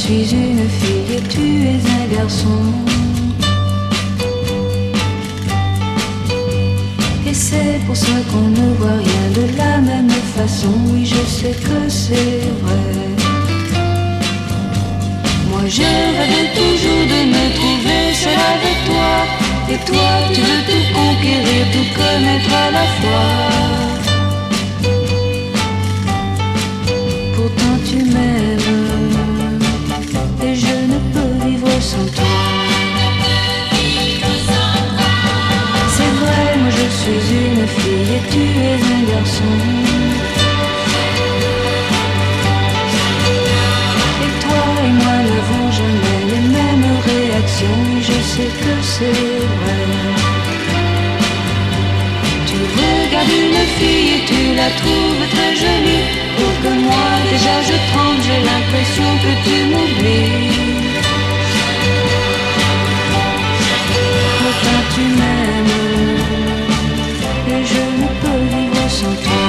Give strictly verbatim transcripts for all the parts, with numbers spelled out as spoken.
suis une fille et tu es un garçon. Et c'est pour ça qu'on ne voit rien de la même façon. Oui, je sais que c'est vrai. Moi je rêve toujours de me trouver seule avec toi. Et toi tu veux tout conquérir, tout connaître à la fois. Pourtant tu m'aimes et je ne peux vivre sans toi. C'est vrai, moi je suis une fille et tu es un garçon. Et toi et moi n'avons jamais les mêmes réactions. Oui, je sais que c'est vrai. Tu regardes une fille et tu la trouves très jolie. Pour que moi déjà je tremble, j'ai l'impression que tu m'oublies. Pourtant tu m'aimes et je ne peux vivre sans toi.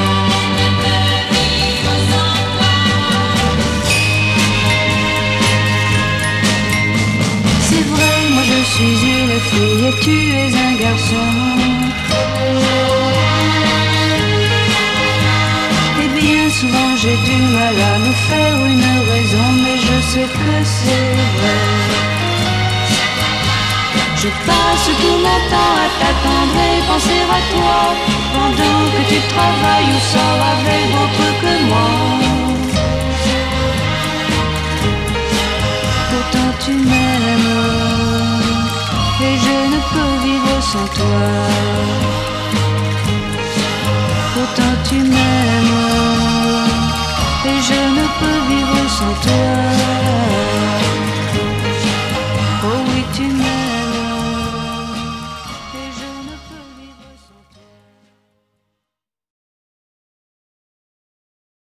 C'est vrai, moi je suis une fille et tu es un garçon. Et bien souvent j'ai du mal à me faire une raison, mais je sais que c'est vrai. Je passe tout mon temps à t'attendre et penser à toi, pendant que tu travailles ou sors avec d'autres que moi. Pourtant tu m'aimes et je ne peux vivre sans toi.